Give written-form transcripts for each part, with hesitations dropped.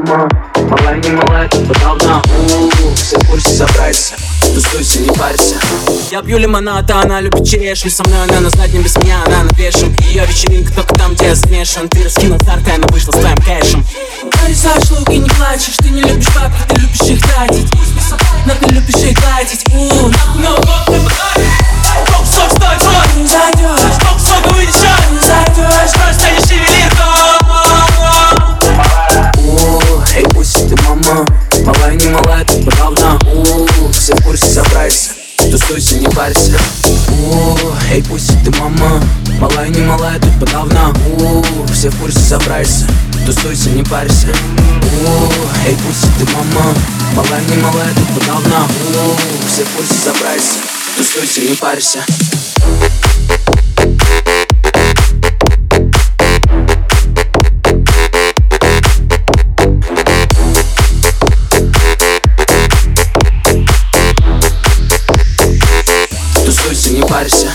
мама, малая не малая, тут подавно. Все в курсе, собрайся, тусуйся, не парься. Я пью лимонад, а она любит черешню. Со мной она на заднем, без меня она на пешем. Ее вечеринка только там, где я замешан. Ты раскинул карты, она вышла с твоим кэшем. Нарисаешь луки, не плачешь. Ты не любишь бабки, ты любишь их тратить. Но ты любишь их тратить. Ну вот ты подаришь. Сколько сок стоит рот? Не зайдешь, Сколько сока выйдет счет? не зайдешь. Просто не шевели Эй, пусть ты мама, малая не малая, тут подавно. Все в курсе, собрайся, тусуйся, не парься. Эй, пусть ты мама, малая не малая, тут подавно. Все в курсе, собрайся, тусуйся, не парься. Эй, пусть ты мама, малая не малая, тут подавно. Все в курсе, собрайся, тусуйся, не парься. Тусуйся, не парься.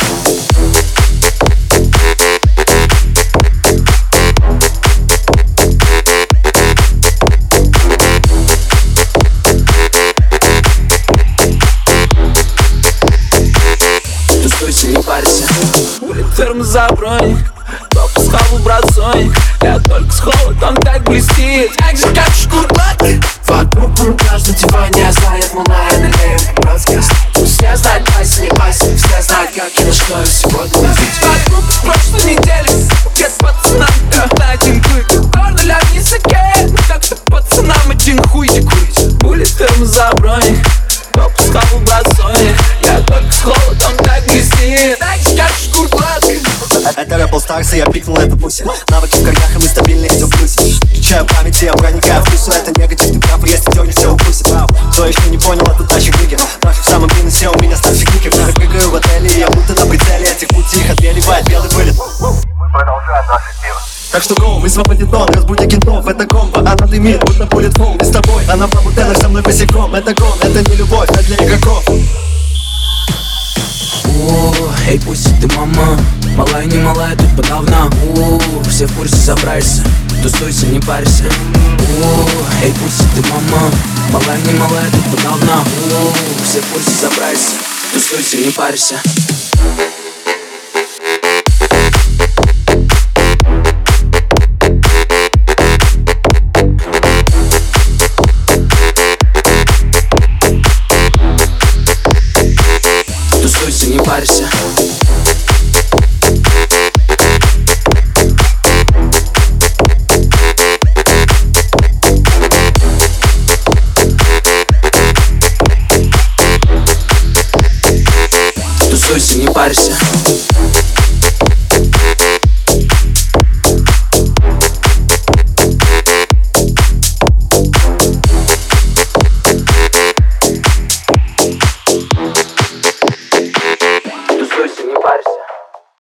Тусуйся, не парься. Курит термос за броник, топ с хаву бросоник. Я только с холодом так блестит, так же как шкурбат. Вокруг рукаж на диване, знает малая, налеем рассказ. Все знают, пайся, не пайся. Все знают, как и на что я сегодня видеть. Вокруг с прошлой недели, get пацанам на один клык. Корнуля в языке, как-то пацанам один хуй курить. Курит термос за броник, топ с хаву бросоник. Я только с холодом так блестит, так же как шкурбат. Это рэп All Stars, и я пикнул эту пуси. Навыки в корнях, и мы стабильны, идем в плюсе. Включаю память, и я проникаю в вкусу. Это негатив, ты прав, если дёрнешь, все укусит. Кто еще не понял, это тащи книги. Наши в самом минусе, у меня старший кникер. Я прыгаю в отеле, и я будто на прицеле. Этих пути их отбеливает белый вылет. Мы продолжаем наше дело. Так что гоу, мы свободен тон, разбудя кентов. Это комбо, она дымит, будто будет фол. И с тобой, она в бабутенах со мной босиком. Это гон, это не любовь, а для игроков. Эй, пусть ты мама, малая не малая, тут подавно. Все в курсе, собрайся, тусуйся, не парься. Эй, пусть ты мама, малая не малая, тут подавно. Все в курсе, собрайся, тусуйся, не парься. Тусуйся, не парься. Тусуйся, не парься.